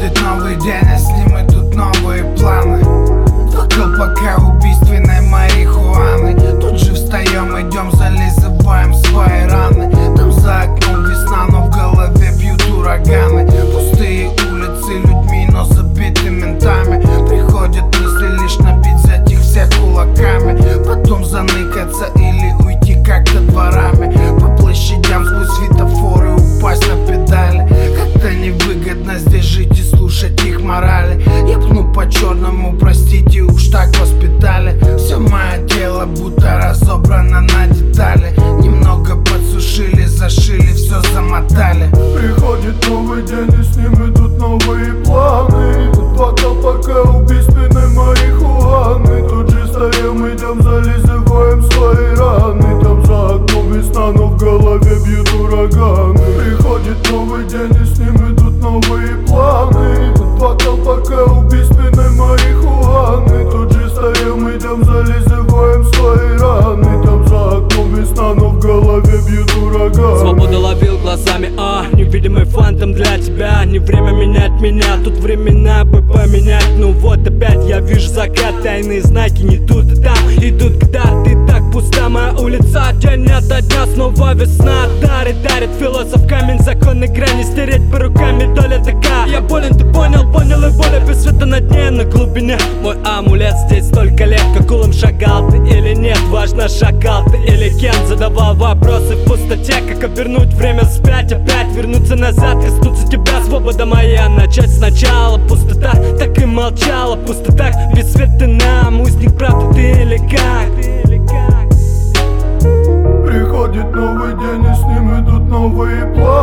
Приходит новый день, а с ним идут новые планы. Два колпака убийственной марихуаны. Тут же встаем, идем, зализываем свои раны. Там за окном весна, но в голове бьют ураганы. Пустые улицы людьми, но забиты ментами. Приходят мысли лишь набить за их всех кулаками. Потом заныкаться или уйти как-то дворами. По площадям сквозь светофоры упасть на педали. Как-то невыгодно здесь жить и слушать их морали. Я пну по черному, простите, уж так воспитали. Все мое тело будто разобрано на детали. Немного подсушили, зашили, все замотали. Приходит новый день, и с ним идут новые планы. Два колпака убийственной марихуаны. Тут же встаем, идем, зализываем свои раны. Там за окном весна, но в голове бьют ураганы. Приходит новый день, и с ним идут новые планы. Два колпака убийственной марихуаны. Тут же встаем, идем, зализываем свои раны. Там за окном весна, но в голове бьют ураганы. Свободу ловил глазами, невидимый фантом для тебя. Не время менять меня, тут времена бы поменять. Ну вот опять я вижу закат, тайные знаки не тут и там идут, когда ты так пуста. Моя улица день ото дня, снова весна дарит философ камень, законы грани стереть по руками, доля такая. Я болен, ты понял, и воля без света на дне, на глубине. Мой амулет здесь столько лет, как улом шагал ты или нет. Важно, шагал ты или кем, задавал вопросы в пустоте. Как обернуть время вспять, опять вернуться назад, коснуться тебя, свобода моя, начать сначала. Пустота так и молчала, пустота без света нам. Узник правды ты или как? Приходит новый день, и с ним идут новые планы.